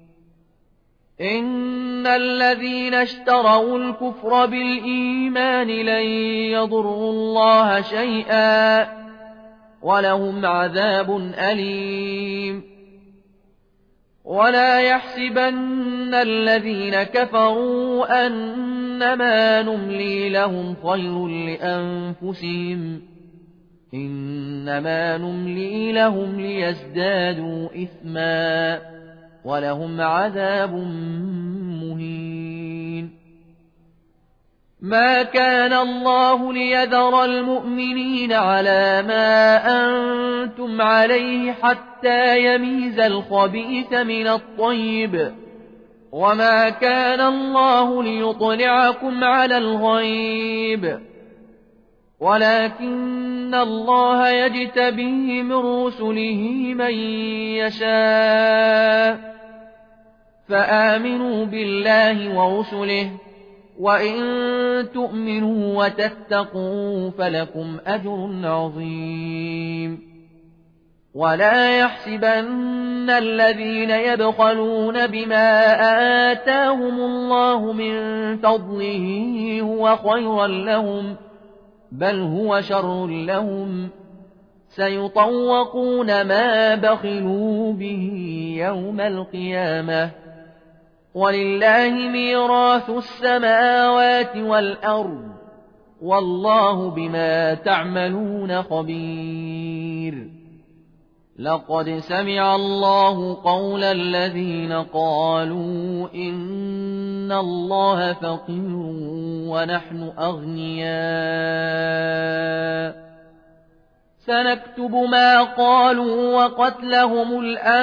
إن الذين اشتروا الكفر بالإيمان لن يضروا الله شيئا ولهم عذاب أليم ولا يحسبن الذين كفروا أنما نملي لهم خير لأنفسهم إنما نملي لهم ليزدادوا إثما ولهم عذاب مهين ما كان الله ليذر المؤمنين على ما أنتم عليه حتى يميز الخبيث من الطيب وما كان الله ليطلعكم على الغيب ولكن الله يجتبي من رسله من يشاء فآمنوا بالله ورسله وإن تؤمنوا وتتقوا فلكم أجر عظيم. ولا يحسبن الذين يبخلون بما آتاهم الله من فضله هو خيرا لهم بل هو شر لهم سيطوقون ما بخلوا به يوم القيامة ولله ميراث السماوات والأرض والله بما تعملون خبير. لقد سمع الله قول الذين قالوا إن الله فقير ونحن أغنياء سنكتب ما قالوا وقتلهم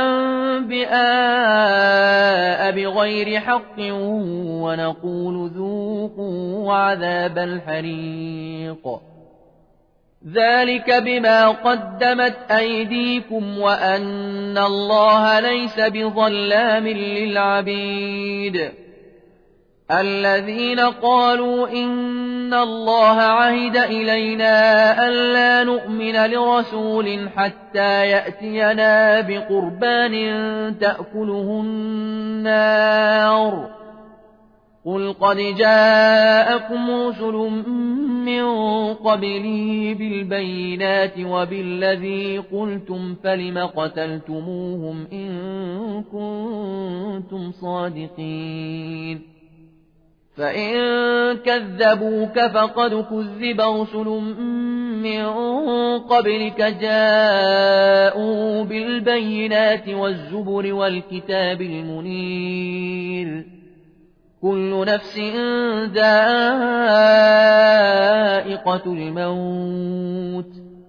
الأنبياء بغير حق ونقول ذوقوا عذاب الحريق ذلك بما قدمت أيديكم وأن الله ليس بظلام للعبيد. الذين قالوا إن الله عهد إلينا ألا نؤمن لرسول حتى يأتينا بقربان تأكله النار قل قد جاءكم رسل من قبلي بالبينات وبالذي قلتم فلم قتلتموهم إن كنتم صادقين فإن كذبوك فقد كذب رسل من قبلك جاءوا بالبينات والزبر والكتاب المنير كل نفس ذائقة الموت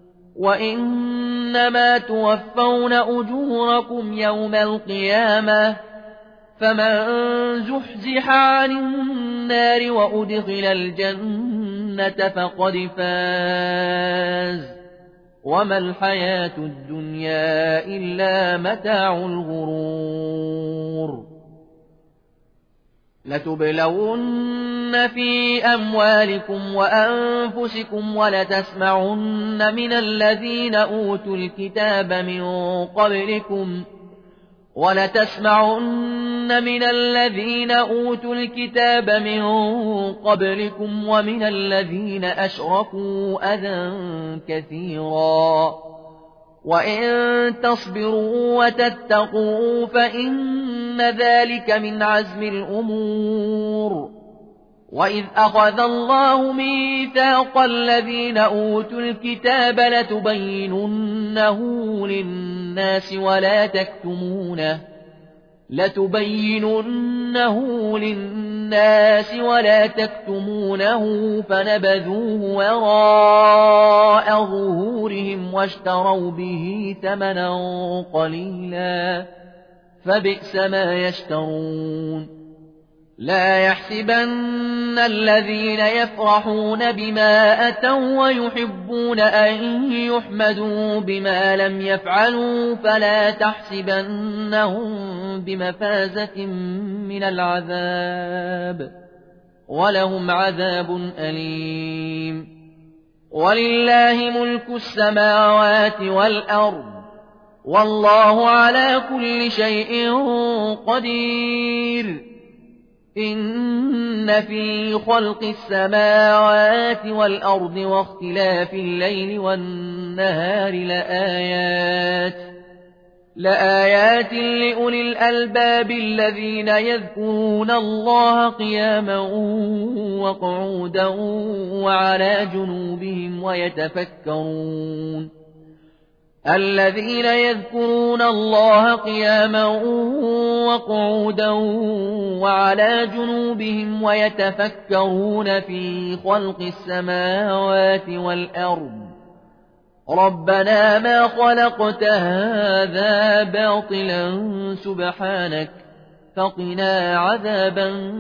وإنما توفون أجوركم يوم القيامة فمن زحزح عن النار وأدخل الجنة فقد فاز وما الحياة الدنيا إلا متاع الغرور. لتبلون في أموالكم وأنفسكم ولتسمعن من الذين أوتوا الكتاب من قبلكم ومن الذين أشركوا أذى كثيرا وإن تصبروا وتتقوا فإن ذلك من عزم الأمور. وإذ أخذ الله ميثاق الذين أوتوا الكتاب لتبيننه للناس ولا تكتمونه فنبذوه وراء ظهورهم واشتروا به ثمنا قليلا فبئس ما يشترون. لا يحسبن الذين يفرحون بما أتوا ويحبون أن يحمدوا بما لم يفعلوا فلا تحسبنهم بمفازة من العذاب ولهم عذاب أليم. ولله ملك السماوات والأرض والله على كل شيء قدير. إن في خلق السماوات والأرض واختلاف الليل والنهار لآيات لأولي الألباب الذين يذكرون الله قياما وقعودا وعلى جنوبهم ويتفكرون في خلق السماوات والأرض ربنا ما خلقت هذا باطلا سبحانك فقنا عذاب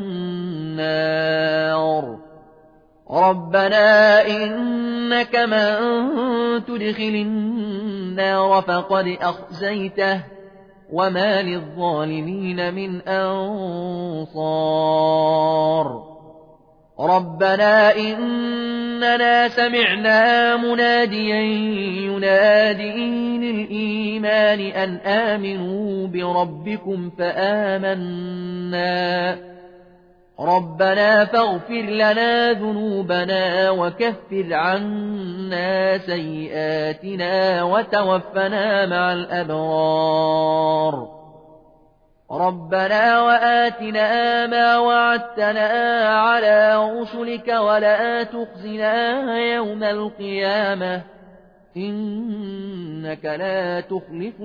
النار. ربنا إنك من تدخل النار فقد أخزيته وما للظالمين من أنصار. ربنا إننا سمعنا مناديا ينادي للإيمان أن آمنوا بربكم فآمنا ربنا فاغفر لنا ذنوبنا وكفر عنا سيئاتنا وتوفنا مع الأبرار ربنا وآتنا ما وعدتنا على رسلك ولا تخزنا يوم القيامة إنك لا تخلف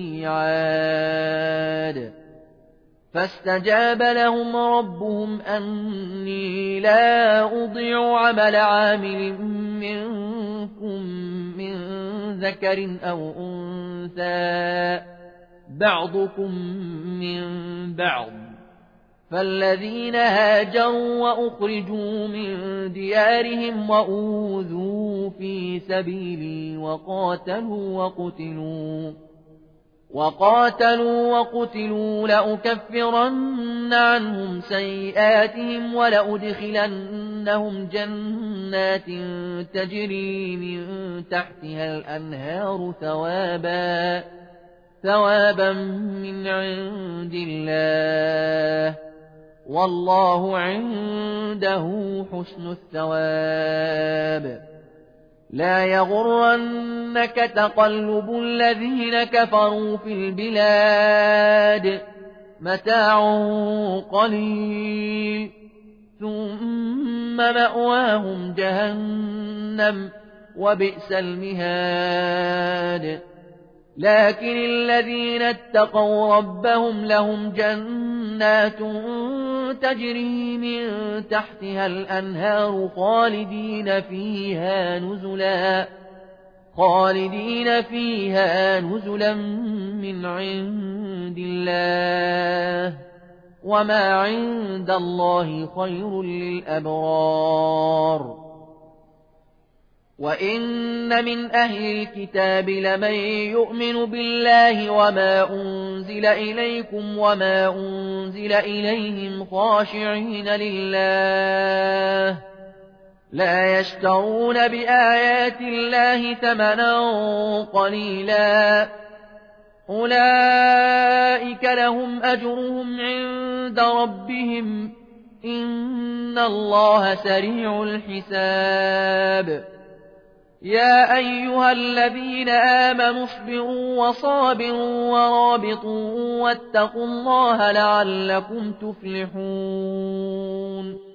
الميعاد فاستجاب لهم ربهم أني لا أضيع عمل عامل منكم من ذكر أو أنثى بعضكم من بعض فالذين هاجروا وأخرجوا من ديارهم وأوذوا في سبيلي وقاتلوا وقتلوا لأكفرن عنهم سيئاتهم ولأدخلنهم جنات تجري من تحتها الأنهار ثوابا من عند الله والله عنده حسن الثواب لا يغرنك تقلب الذين كفروا في البلاد متاع قليل ثم مأواهم جهنم وبئس المهاد لكن الذين اتقوا ربهم لهم جنات تجري من تحتها الأنهار خالدين فيها نزلا من عند الله وما عند الله خير للأبرار وإن من أهل الكتاب لمن يؤمن بالله وما أنزل إليكم وما أنزل إليهم خاشعين لله لا يشترون بآيات الله ثمنا قليلا أولئك لهم أجرهم عند ربهم إن الله سريع الحساب يا أيها الذين آمنوا اصبروا وصابروا ورابطوا واتقوا الله لعلكم تفلحون